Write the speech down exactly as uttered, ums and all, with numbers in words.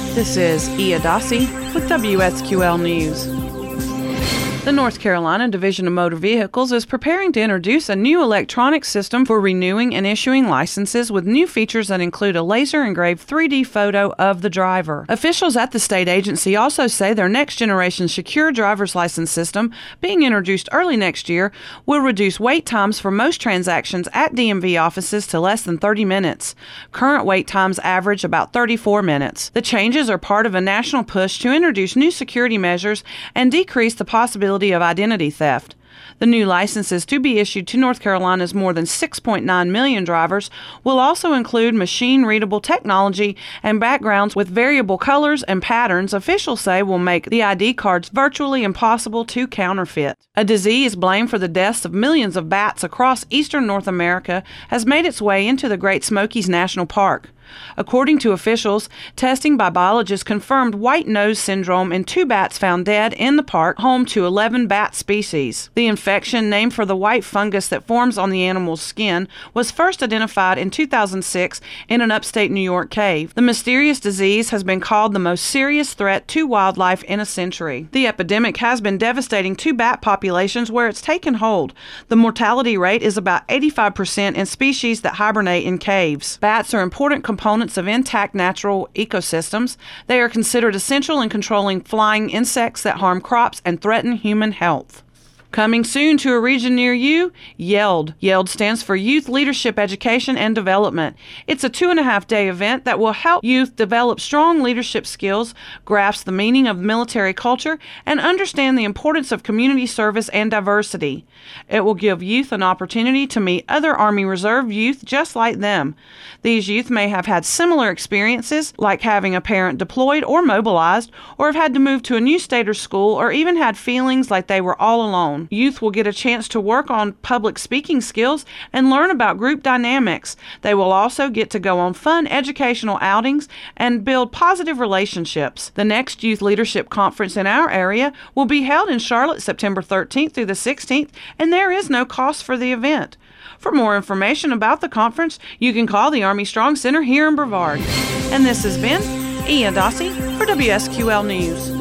This is E. Adasi with W S Q L News. The North Carolina Division of Motor Vehicles is preparing to introduce a new electronic system for renewing and issuing licenses with new features that include a laser-engraved three D photo of the driver. Officials at the state agency also say their next-generation secure driver's license system, being introduced early next year, will reduce wait times for most transactions at D M V offices to less than thirty minutes. Current wait times average about thirty-four minutes. The changes are part of a national push to introduce new security measures and decrease the possibility of identity theft. The new licenses to be issued to North Carolina's more than six point nine million drivers will also include machine-readable technology and backgrounds with variable colors and patterns officials say will make the I D cards virtually impossible to counterfeit. A disease blamed for the deaths of millions of bats across eastern North America has made its way into the Great Smokies National Park. According to officials, testing by biologists confirmed white nose syndrome in two bats found dead in the park, home to eleven bat species. The infection, named for the white fungus that forms on the animal's skin, was first identified in two thousand six in an upstate New York cave. The mysterious disease has been called the most serious threat to wildlife in a century. The epidemic has been devastating to bat populations where it's taken hold. The mortality rate is about eighty-five percent in species that hibernate in caves. Bats are important components components of intact natural ecosystems. They are considered essential in controlling flying insects that harm crops and threaten human health. Coming soon to a region near you, YELD. YELD stands for Youth Leadership Education and Development. It's a two and a half day event that will help youth develop strong leadership skills, grasp the meaning of military culture, and understand the importance of community service and diversity. It will give youth an opportunity to meet other Army Reserve youth just like them. These youth may have had similar experiences, like having a parent deployed or mobilized, or have had to move to a new state or school, or even had feelings like they were all alone. Youth will get a chance to work on public speaking skills and learn about group dynamics. They will also get to go on fun educational outings and build positive relationships. The next Youth Leadership Conference in our area will be held in Charlotte September thirteenth through the sixteenth, and there is no cost for the event. For more information about the conference, you can call the Army Strong Center here in Brevard. And this has been E. Adasi for W S Q L News.